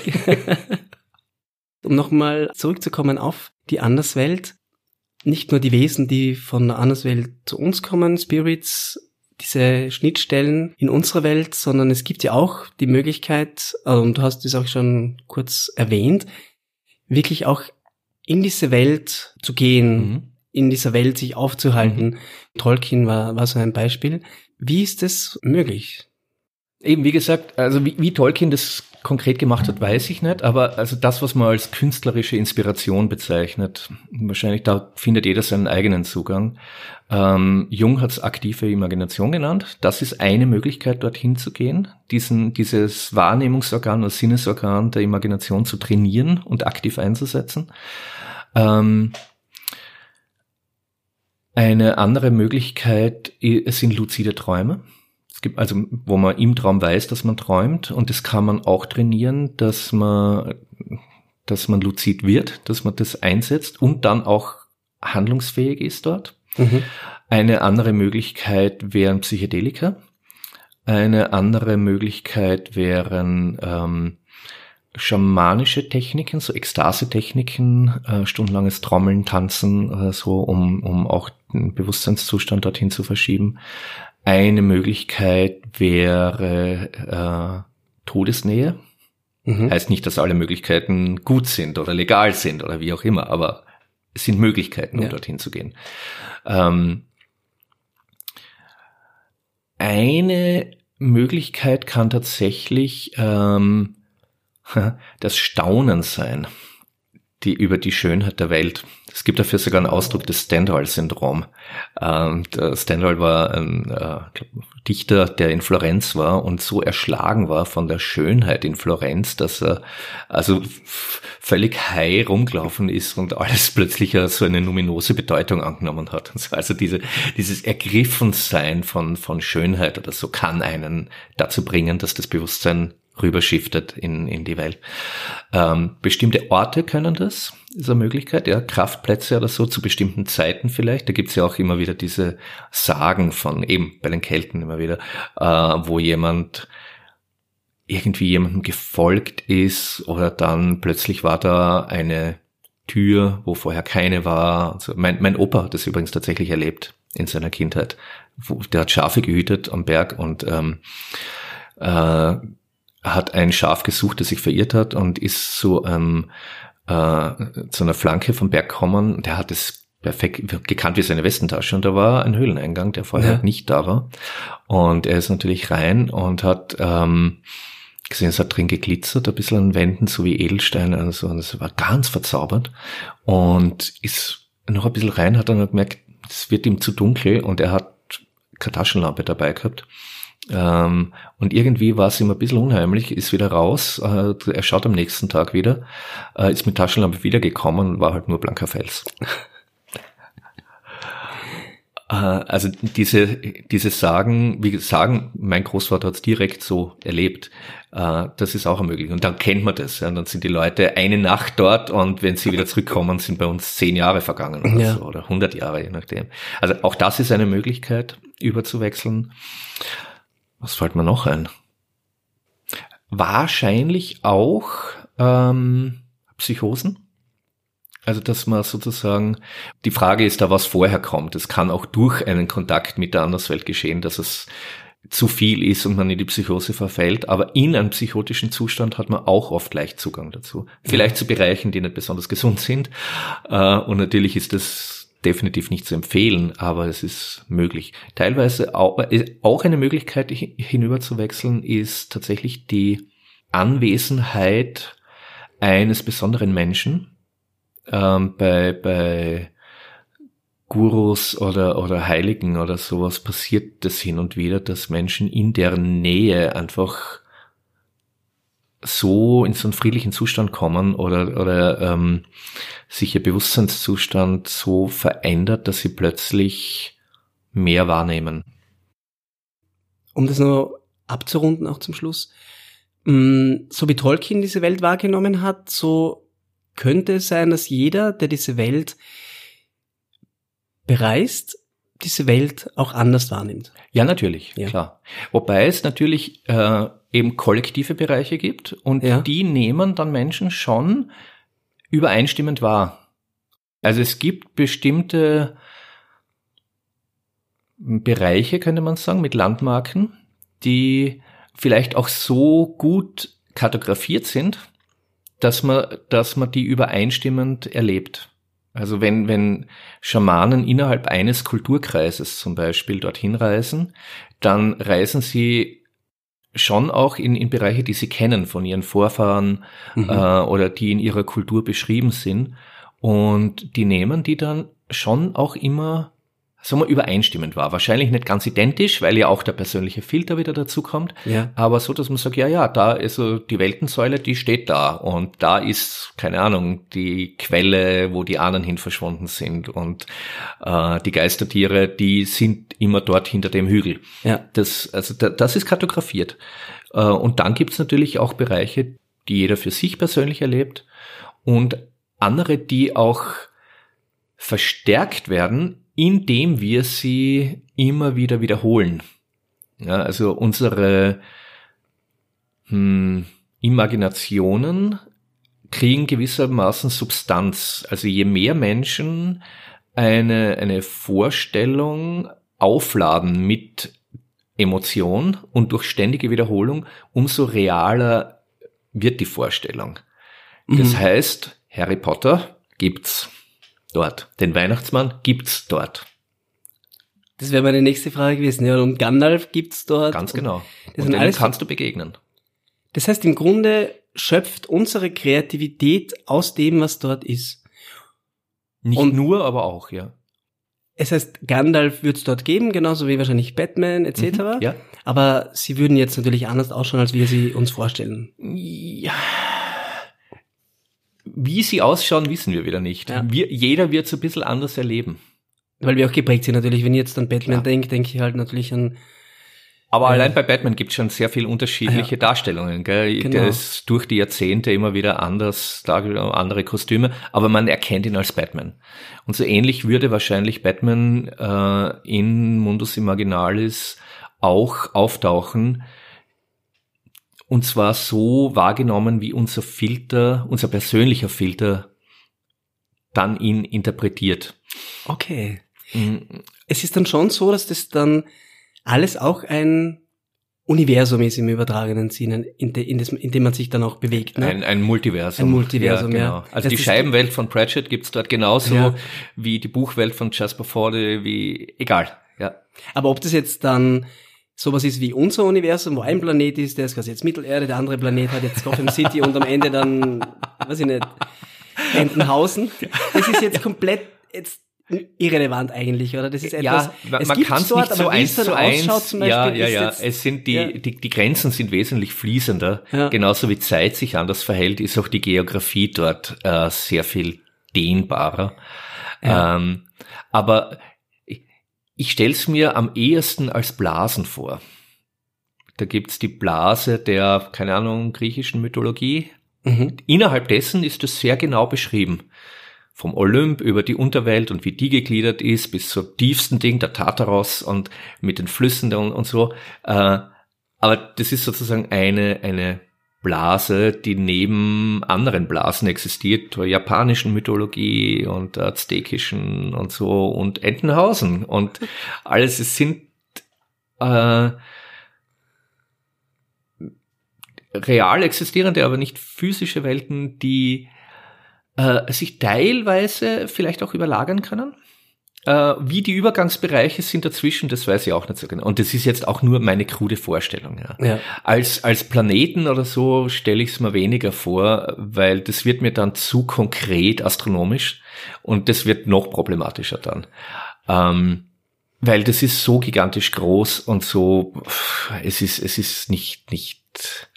Um nochmal zurückzukommen auf die Anderswelt, nicht nur die Wesen, die von der Anderswelt zu uns kommen, Spirits, diese Schnittstellen in unserer Welt, sondern es gibt ja auch die Möglichkeit, und du hast es auch schon kurz erwähnt, wirklich auch in diese Welt zu gehen, mhm. in dieser Welt sich aufzuhalten. Mhm. Tolkien war, war so ein Beispiel. Wie ist das möglich? Eben, wie gesagt, also wie, wie Tolkien das konkret gemacht hat, weiß ich nicht, aber also das, was man als künstlerische Inspiration bezeichnet, wahrscheinlich da findet jeder seinen eigenen Zugang. Ähm, Jung hat es aktive Imagination genannt. Das ist eine Möglichkeit, dorthin zu gehen, diesen, dieses Wahrnehmungsorgan oder Sinnesorgan der Imagination zu trainieren und aktiv einzusetzen. Ähm, eine andere Möglichkeit sind luzide Träume. Es gibt also, wo man im Traum weiß, dass man träumt, und das kann man auch trainieren, dass man, dass man luzid wird, dass man das einsetzt und dann auch handlungsfähig ist dort. Mhm. Eine andere Möglichkeit wären Psychedelika. Eine andere Möglichkeit wären ähm, schamanische Techniken, so Ekstase-Techniken, äh, stundenlanges Trommeln, Tanzen oder so, um, um auch den Bewusstseinszustand dorthin zu verschieben. Eine Möglichkeit wäre äh, Todesnähe. Mhm. Heißt nicht, dass alle Möglichkeiten gut sind oder legal sind oder wie auch immer, aber es sind Möglichkeiten, um ja. dorthin zu gehen. Ähm, eine Möglichkeit kann tatsächlich ähm, das Staunen sein. die über die Schönheit der Welt. Es gibt dafür sogar einen Ausdruck, das Stendhal-Syndrom. Ähm, Stendhal war ein äh, Dichter, der in Florenz war und so erschlagen war von der Schönheit in Florenz, dass er also f- völlig high rumgelaufen ist und alles plötzlich so eine numinose Bedeutung angenommen hat. Also diese, dieses Ergriffensein von, von Schönheit oder so kann einen dazu bringen, dass das Bewusstsein rüberschiftet in, in die Welt. Ähm, bestimmte Orte können das, ist eine Möglichkeit, ja, Kraftplätze oder so, zu bestimmten Zeiten vielleicht. Da gibt's ja auch immer wieder diese Sagen von, eben bei den Kelten immer wieder, äh, wo jemand irgendwie jemandem gefolgt ist oder dann plötzlich war da eine Tür, wo vorher keine war. Also mein, mein Opa hat das übrigens tatsächlich erlebt in seiner Kindheit. Wo, der hat Schafe gehütet am Berg und ähm, äh, hat ein Schaf gesucht, das sich verirrt hat und ist so ähm, äh, zu einer Flanke vom Berg gekommen. Der hat es perfekt gekannt wie seine Westentasche und da war ein Höhleneingang, der vorher ja. nicht da war. Und er ist natürlich rein und hat ähm, gesehen, es hat drin geglitzert, ein bisschen an Wänden, so wie Edelsteine und so. Und es war ganz verzaubert und ist noch ein bisschen rein, hat dann gemerkt, es wird ihm zu dunkel und er hat keine Taschenlampe dabei gehabt. Ähm, und irgendwie war es ihm ein bisschen unheimlich, ist wieder raus, äh, er schaut am nächsten Tag wieder, äh, ist mit Taschenlampe wiedergekommen und war halt nur blanker Fels. äh, also diese diese Sagen, wie sagen, mein Großvater hat es direkt so erlebt, äh, das ist auch möglich. Und dann kennt man das, ja, und dann sind die Leute eine Nacht dort und wenn sie wieder zurückkommen, sind bei uns zehn Jahre vergangen oder ja. so, oder hundert Jahre, je nachdem. Also auch das ist eine Möglichkeit, überzuwechseln. Was fällt mir noch ein? Wahrscheinlich auch ähm, Psychosen. Also dass man sozusagen, die Frage ist da, was vorher kommt. Es kann auch durch einen Kontakt mit der Anderswelt geschehen, dass es zu viel ist und man in die Psychose verfällt. Aber in einem psychotischen Zustand hat man auch oft leicht Zugang dazu. Vielleicht zu Bereichen, die nicht besonders gesund sind. Äh, und natürlich ist das definitiv nicht zu empfehlen, aber es ist möglich. Teilweise auch, auch eine Möglichkeit hinüber zu wechseln ist tatsächlich die Anwesenheit eines besonderen Menschen. Ähm, bei, bei Gurus oder, oder Heiligen oder sowas passiert das hin und wieder, dass Menschen in deren Nähe einfach so in so einen friedlichen Zustand kommen oder oder ähm, sich ihr Bewusstseinszustand so verändert, dass sie plötzlich mehr wahrnehmen. Um das noch abzurunden, auch zum Schluss, so wie Tolkien diese Welt wahrgenommen hat, so könnte es sein, dass jeder, der diese Welt bereist, diese Welt auch anders wahrnimmt. Ja, natürlich, ja. klar. Wobei es natürlich äh, eben kollektive Bereiche gibt und ja. die nehmen dann Menschen schon übereinstimmend wahr. Also es gibt bestimmte Bereiche, könnte man sagen, mit Landmarken, die vielleicht auch so gut kartografiert sind, dass man, dass man die übereinstimmend erlebt. Also wenn, wenn Schamanen innerhalb eines Kulturkreises zum Beispiel dorthin reisen, dann reisen sie schon auch in, in Bereiche, die sie kennen von ihren Vorfahren mhm. äh, oder die in ihrer Kultur beschrieben sind. Und die nehmen die dann schon auch immer, sagen wir, übereinstimmend wahr. Wahrscheinlich nicht ganz identisch, weil ja auch der persönliche Filter wieder dazu kommt. Ja. Aber so, dass man sagt, ja, ja, da ist so die Weltensäule, die steht da. Und da ist, keine Ahnung, die Quelle, wo die Ahnen hin verschwunden sind. Und äh, die Geistertiere, die sind immer dort hinter dem Hügel. Ja. Das, also da, das ist kartografiert. Äh, und dann gibt's natürlich auch Bereiche, die jeder für sich persönlich erlebt. Und andere, die auch verstärkt werden, indem wir sie immer wieder wiederholen. Ja, also unsere hm, Imaginationen kriegen gewissermaßen Substanz. Also je mehr Menschen eine, eine Vorstellung aufladen mit Emotion und durch ständige Wiederholung, umso realer wird die Vorstellung. Mhm. Das heißt, Harry Potter gibt's dort. Den Weihnachtsmann gibt's dort. Das wäre meine nächste Frage gewesen. Ja, und Gandalf gibt's dort. Ganz genau. Und dem kannst du begegnen. Das heißt, im Grunde schöpft unsere Kreativität aus dem, was dort ist. Nicht Und nur, aber auch, ja. Es heißt, Gandalf wird es dort geben, genauso wie wahrscheinlich Batman et cetera. Mhm, ja. Aber sie würden jetzt natürlich anders ausschauen, als wir sie uns vorstellen. Ja. Wie sie ausschauen, wissen wir wieder nicht. Ja. Wir, jeder wird es ein bisschen anders erleben. Weil wir auch geprägt sind natürlich. Wenn ich jetzt an Batman Ja. denke, denke ich halt natürlich an... Aber Ja. allein bei Batman gibt es schon sehr viel unterschiedliche Ja. Darstellungen. Gell? Genau. Der ist durch die Jahrzehnte immer wieder anders dargestellt, andere Kostüme, aber man erkennt ihn als Batman. Und so ähnlich würde wahrscheinlich Batman äh, in Mundus Imaginalis auch auftauchen. Und zwar so wahrgenommen, wie unser Filter, unser persönlicher Filter dann ihn interpretiert. Okay. Mhm. Es ist dann schon so, dass das dann alles auch ein Universum ist im übertragenen Sinne, in, de, in, das, in dem man sich dann auch bewegt. Ne? Ein, ein Multiversum. Ein Multiversum, ja. genau. Also Das die ist- Scheibenwelt von Pratchett gibt's dort genauso Ja. wie die Buchwelt von Jasper Fforde, wie, egal, ja. Aber ob das jetzt dann sowas ist wie unser Universum, wo ein Planet ist, der ist quasi jetzt Mittelerde, der andere Planet hat jetzt Gotham City und am Ende dann, weiß ich nicht, Entenhausen. Das ist jetzt komplett jetzt irrelevant eigentlich, oder? Das ist etwas, Ja, man, es man gibt's kann es dort, nicht so aber wie es eins dann zu eins, ausschaut zum Beispiel, ja, ja, ist ja, jetzt, es sind die, ja. die, die Grenzen sind wesentlich fließender. Ja. Genauso wie Zeit sich anders verhält, ist auch die Geografie dort äh, sehr viel dehnbarer. Ja. Ähm, aber ich, ich stelle es mir am ehesten als Blasen vor. Da gibt's die Blase der, keine Ahnung, griechischen Mythologie. Mhm. Innerhalb dessen ist es sehr genau beschrieben. Vom Olymp über die Unterwelt und wie die gegliedert ist, bis zur tiefsten Ding, der Tartaros und mit den Flüssen und, und so. Äh, aber das ist sozusagen eine, eine Blase, die neben anderen Blasen existiert, der japanischen Mythologie und der aztekischen und so und Entenhausen und alles. Es sind äh, real existierende, aber nicht physische Welten, die äh, sich teilweise vielleicht auch überlagern können. Äh, wie die Übergangsbereiche sind dazwischen, das weiß ich auch nicht so genau. Und das ist jetzt auch nur meine krude Vorstellung. Ja. Ja. Als, als Planeten oder so stelle ich es mir weniger vor, weil das wird mir dann zu konkret astronomisch und das wird noch problematischer dann. Ähm, weil das ist so gigantisch groß und so, pff, es ist, es ist nicht, nicht,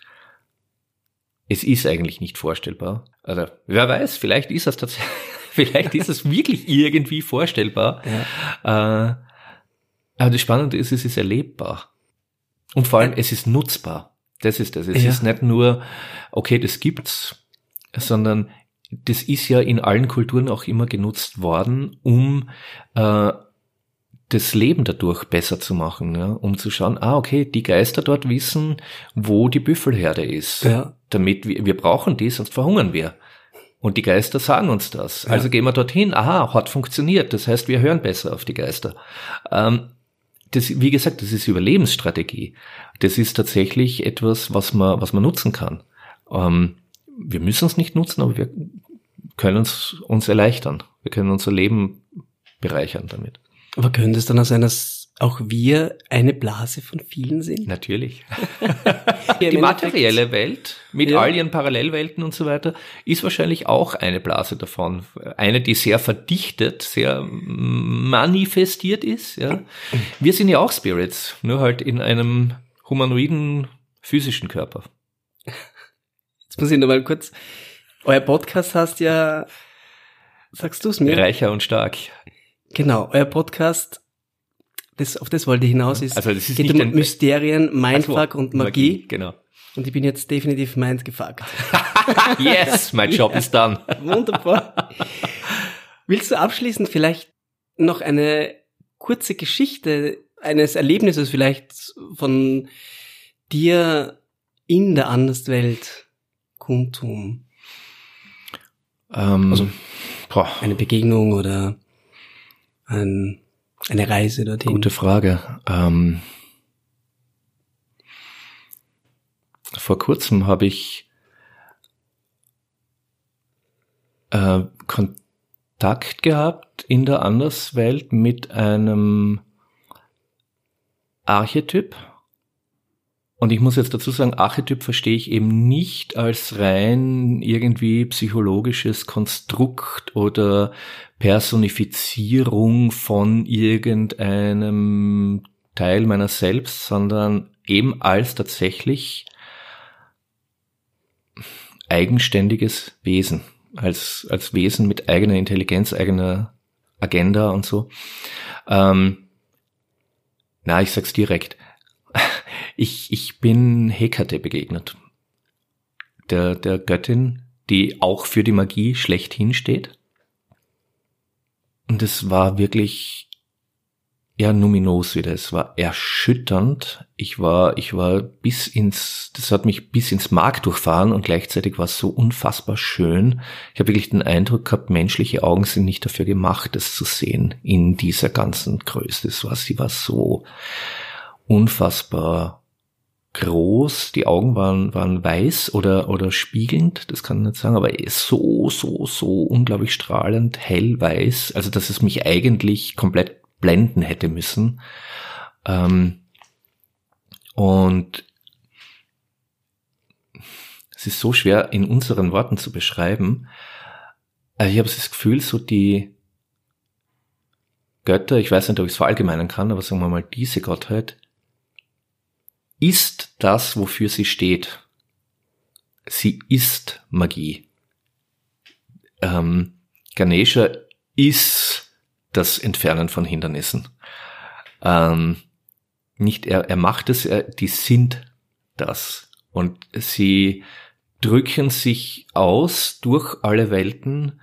es ist eigentlich nicht vorstellbar. Also, wer weiß, vielleicht ist es tatsächlich, vielleicht ist es wirklich irgendwie vorstellbar. Ja. Äh, aber das Spannende ist, es ist erlebbar. Und vor allem, es ist nutzbar. Das ist das. Es Ja. ist nicht nur, okay, das gibt's, sondern das ist ja in allen Kulturen auch immer genutzt worden, um äh, das Leben dadurch besser zu machen, ja, um zu schauen, ah, okay, die Geister dort wissen, wo die Büffelherde ist. Ja. Damit wir, wir brauchen die, sonst verhungern wir. Und die Geister sagen uns das. Ja. Also gehen wir dorthin, aha, hat funktioniert. Das heißt, wir hören besser auf die Geister. Ähm, das, wie gesagt, das ist Überlebensstrategie. Das ist tatsächlich etwas, was man, was man nutzen kann. Ähm, wir müssen es nicht nutzen, aber wir können es uns erleichtern. Wir können unser Leben bereichern damit. Aber könnte es dann auch sein, dass auch wir eine Blase von vielen sind? Natürlich. Ja, Die im Endeffekt- materielle Welt mit Ja. all ihren Parallelwelten und so weiter ist wahrscheinlich auch eine Blase davon. Eine, die sehr verdichtet, sehr manifestiert ist. Ja. Wir sind ja auch Spirits, nur halt in einem humanoiden physischen Körper. Jetzt muss ich noch mal kurz, euer Podcast heißt ja, sagst du es mir? Reicher und stark. Genau, euer Podcast, das, auf das wollte ich hinaus, ist, Also das ist geht nicht um ein- Mysterien, Mindfuck und Magie. Genau. Und ich bin jetzt definitiv mindgefuckt. Yes, my job is done. Wunderbar. Willst du abschließend vielleicht noch eine kurze Geschichte eines Erlebnisses vielleicht von dir in der Anderswelt kundtun? Ähm, Also, boah, Eine Begegnung oder ein, eine Reise dorthin? gute Frage. Ähm, vor kurzem habe ich äh, Kontakt gehabt in der Anderswelt mit einem Archetyp Und ich muss jetzt dazu sagen, Archetyp verstehe ich eben nicht als rein irgendwie psychologisches Konstrukt oder Personifizierung von irgendeinem Teil meiner selbst, sondern eben als tatsächlich eigenständiges Wesen, als als Wesen mit eigener Intelligenz, eigener Agenda und so. Ähm, na, ich sag's direkt. Ich, ich bin Hekate begegnet. Der, der Göttin, die auch für die Magie schlechthin steht. Und es war wirklich eher numinos wieder. Es war erschütternd. Ich war, ich war bis ins, das hat mich bis ins Mark durchfahren und gleichzeitig war es so unfassbar schön. Ich habe wirklich den Eindruck gehabt, menschliche Augen sind nicht dafür gemacht, das zu sehen in dieser ganzen Größe. Das war, sie war so unfassbar groß, die Augen waren waren weiß oder oder spiegelnd, das kann ich nicht sagen, aber so, so, so unglaublich strahlend, hellweiß, also dass es mich eigentlich komplett blenden hätte müssen. Ähm, und es ist so schwer in unseren Worten zu beschreiben. Also ich habe das Gefühl, so die Götter, ich weiß nicht, ob ich es verallgemeinern kann, aber sagen wir mal, diese Gottheit ist das, wofür sie steht. Sie ist Magie. Ähm, Ganesha ist das Entfernen von Hindernissen. Ähm, nicht er, er macht es, er, die sind das. Und sie drücken sich aus durch alle Welten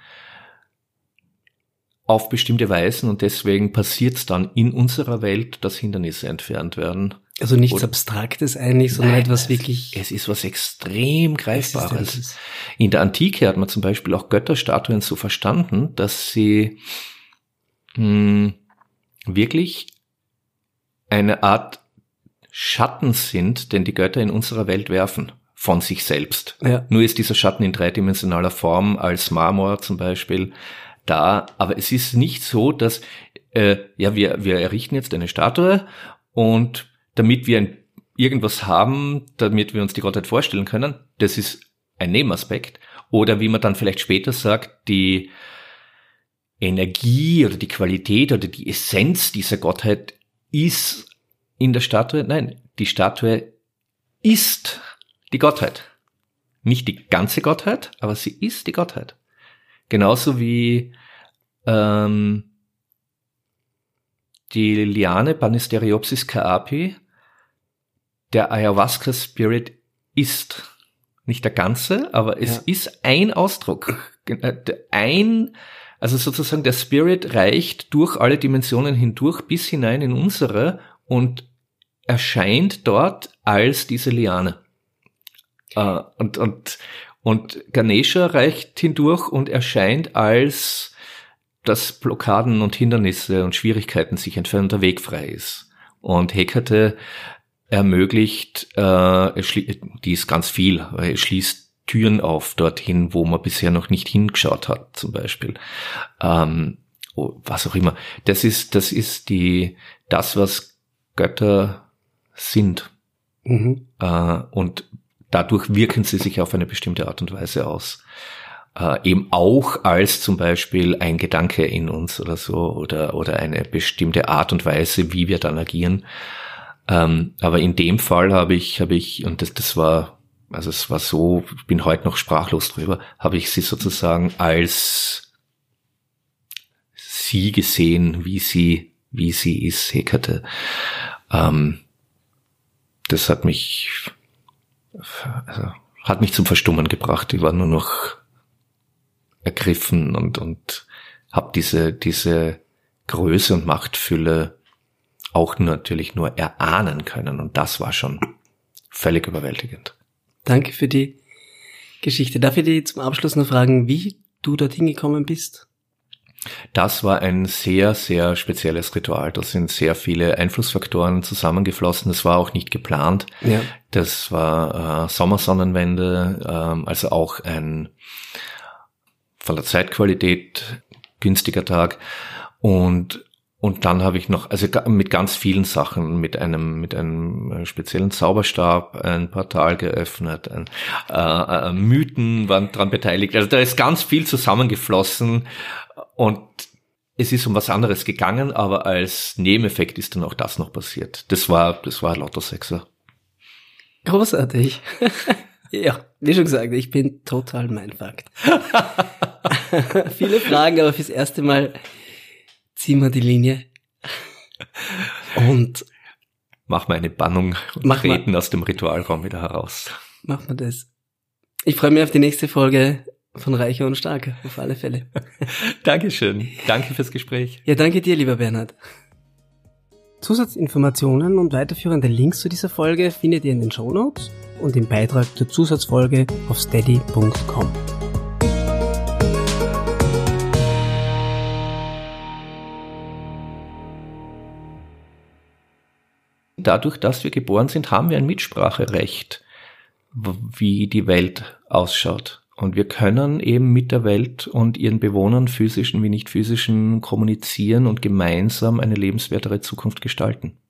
auf bestimmte Weisen und deswegen passiert es dann in unserer Welt, dass Hindernisse entfernt werden. Also nichts Oder, Abstraktes eigentlich, sondern nein, etwas wirklich... Es ist was extrem Greifbares. In der Antike hat man zum Beispiel auch Götterstatuen so verstanden, dass sie mh, wirklich eine Art Schatten sind, den die Götter in unserer Welt werfen von sich selbst. Ja. Nur ist dieser Schatten in dreidimensionaler Form als Marmor zum Beispiel da, aber es ist nicht so, dass äh, ja wir wir errichten jetzt eine Statue und damit wir ein, irgendwas haben, damit wir uns die Gottheit vorstellen können, das ist ein Nebenaspekt. Oder wie man dann vielleicht später sagt, die Energie oder die Qualität oder die Essenz dieser Gottheit ist in der Statue. Nein, die Statue ist die Gottheit. Nicht die ganze Gottheit, aber sie ist die Gottheit. Genauso wie ähm, die Liane Banisteriopsis caapi, der Ayahuasca-Spirit ist. Nicht der ganze, aber es ja. ist ein Ausdruck. Ein, also sozusagen der Spirit reicht durch alle Dimensionen hindurch bis hinein in unsere und erscheint dort als diese Liane. Uh, und, und, und Ganesha reicht hindurch und erscheint als, dass Blockaden und Hindernisse und Schwierigkeiten sich entfernen, der Weg frei ist. Und Hekate ermöglicht, äh, die ist ganz viel, weil er schließt Türen auf dorthin, wo man bisher noch nicht hingeschaut hat, zum Beispiel. Ähm, was auch immer. Das ist, das ist die, das, was Götter sind. Mhm. Äh, und dadurch wirken sie sich auf eine bestimmte Art und Weise aus. Äh, eben auch als zum Beispiel ein Gedanke in uns oder so, oder, oder eine bestimmte Art und Weise, wie wir dann agieren. Ähm, aber in dem Fall habe ich, habe ich, und das, das war, also es war so, ich bin heute noch sprachlos drüber, habe ich sie sozusagen als sie gesehen, wie sie, wie sie ist, Hekate. Ähm, das hat mich, also, hat mich zum Verstummen gebracht. Ich war nur noch ergriffen und, und habe diese, diese Größe und Machtfülle auch natürlich nur erahnen können. Und das war schon völlig überwältigend. Danke für die Geschichte. Darf ich dich zum Abschluss noch fragen, wie du dorthin gekommen bist? Das war ein sehr, sehr spezielles Ritual. Da sind sehr viele Einflussfaktoren zusammengeflossen. Das war auch nicht geplant. Ja. Das war äh, Sommersonnenwende, äh, also auch ein von der Zeitqualität günstiger Tag. Und Und dann habe ich noch, also mit ganz vielen Sachen, mit einem mit einem speziellen Zauberstab ein Portal geöffnet, ein, äh, äh, Mythen waren dran beteiligt. Also da ist ganz viel zusammengeflossen und es ist um was anderes gegangen, aber als Nebeneffekt ist dann auch das noch passiert. Das war das war Lotto-Sechser. Großartig. Ja, wie schon gesagt, ich bin total Mindfucked. Viele Fragen, aber fürs erste Mal ziehen wir die Linie und mach mal eine Bannung und mach treten mal, aus dem Ritualraum wieder heraus. Machen wir das. Ich freue mich auf die nächste Folge von Reicher und Stark, auf alle Fälle. Dankeschön. Danke fürs Gespräch. Ja, danke dir, lieber Bernhard. Zusatzinformationen und weiterführende Links zu dieser Folge findet ihr in den Shownotes und im Beitrag zur Zusatzfolge auf steady punkt com. Dadurch, dass wir geboren sind, haben wir ein Mitspracherecht, wie die Welt ausschaut. Und wir können eben mit der Welt und ihren Bewohnern, physischen wie nicht physischen, kommunizieren und gemeinsam eine lebenswertere Zukunft gestalten.